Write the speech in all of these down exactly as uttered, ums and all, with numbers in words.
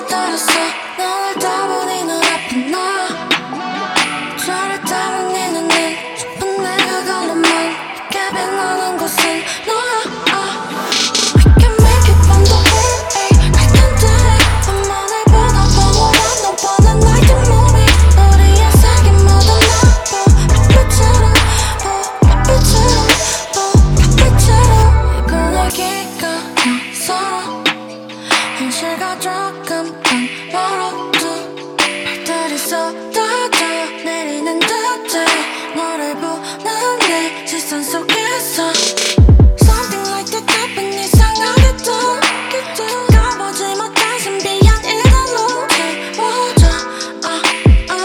너를 따랐어. 너를 따보니 눈앞에 나 저를 따본 네 눈은 좁은 내가 걸음만 깊게 빛나는 곳은 너야. We can make it from the way night and day. 밤하늘 보다 방울한 너 보는 night and movie. 우리의 색이 모두 나보 빛처럼 보 빛처럼 보 빛처럼 이 분위기가 서로 현실과 조금만 멀어도 별들이 쏟아져 내리는 듯해. 너를 보는 내 시선 속에서 Something like that happen 이상하게도 가보지 못한 신비한 이들로 채워져. 아, 아,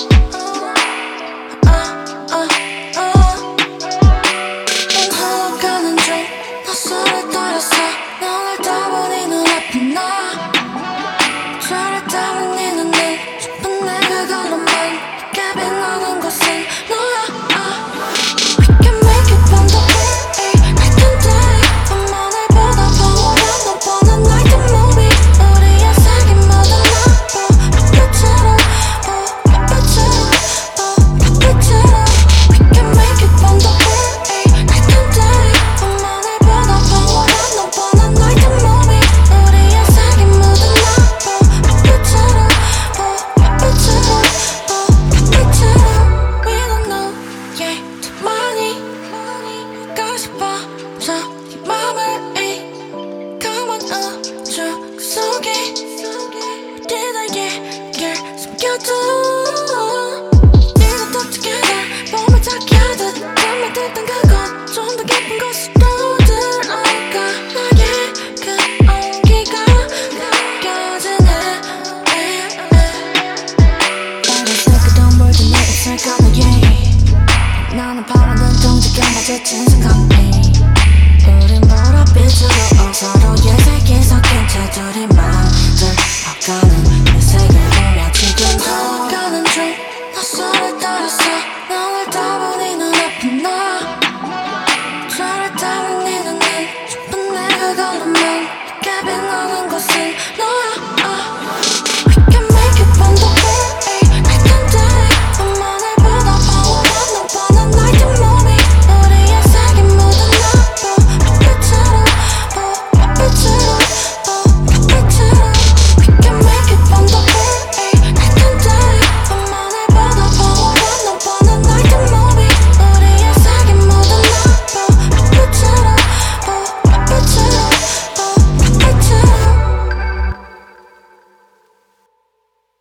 아, 아, 아. 넌 흘러가는 중 너 손을 따랐어. 너를 따보니 눈앞에 나 저를 따본 네 눈은 좁은 내가 걸음만 깊게 빛나는 곳은 너야. We can make it from the way night and day. 밤하늘 보다 방울한 너 보는 night and movie. 우리의 색이 모두 나보 빛처럼 보 빛처럼 보 빛처럼 We can make it from the way night and day. 밤하늘 보다 방울한 너 보는 night and movie. 우리의 색이 모두 나보 빛처럼 보 빛처럼 보 빛처럼 We don't know yeah 더 많이 알고 싶어 저기 맘을 이 검은 우주 그 속에 어디다 얘기를 숨겨둬. 네가 또 together 몸을 작게 하듯 잠을 들던 그곳